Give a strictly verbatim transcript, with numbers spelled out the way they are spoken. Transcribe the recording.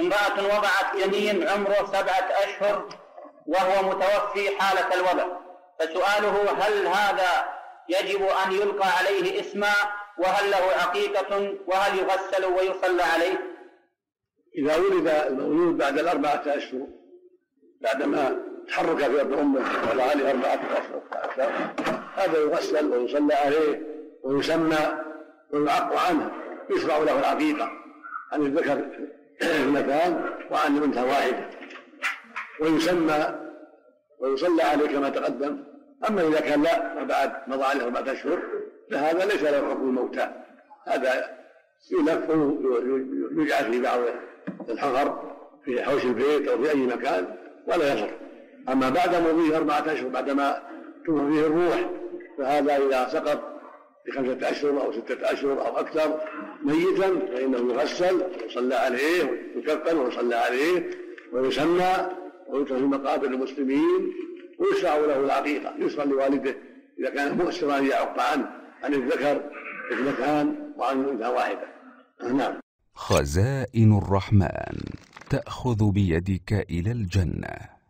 امرأة وضعت جنين عمره سبعة أشهر وهو متوفي حالة الوضع، فسؤاله هل هذا يجب أن يلقى عليه اسما، وهل له عقيقة، وهل يغسل ويصلى عليه؟ إذا ولد المولود بعد الأربعة أشهر بعدما تحرك في بطن أمه وضع عليه أربعة أشهر فأكثر، هذا يغسل ويصلى عليه ويسمى ويعق عنه، يشرع له العقيقة عن الذكر اثنتان وعن الأنثى واحدة، ويسمى ويصلى عليه كما تقدم. أما إذا كان لا بعد مضى عليه أربعة أشهر فهذا ليس له حكم الموتى، هذا يلف ويجعل في بعض الحفر في حوش البيت أو في أي مكان ولا يضر. أما بعد مضيه أربعة أشهر بعدما توفى فيه الروح فهذا إذا سقط بخمسة أشهر أو ستة أشهر أو أكثر ميتا فإنه يغسل ويصلى عليه ويكفن ويصلى عليه ويسمى ويترك في مقابر المسلمين ويشرع له العقيقة، يشرع لوالده إذا كان مؤسرا يعق عنه عن الذكر اثنتان وعن الأنثى واحدة. نعم. خزائن الرحمن تأخذ بيدك إلى الجنة.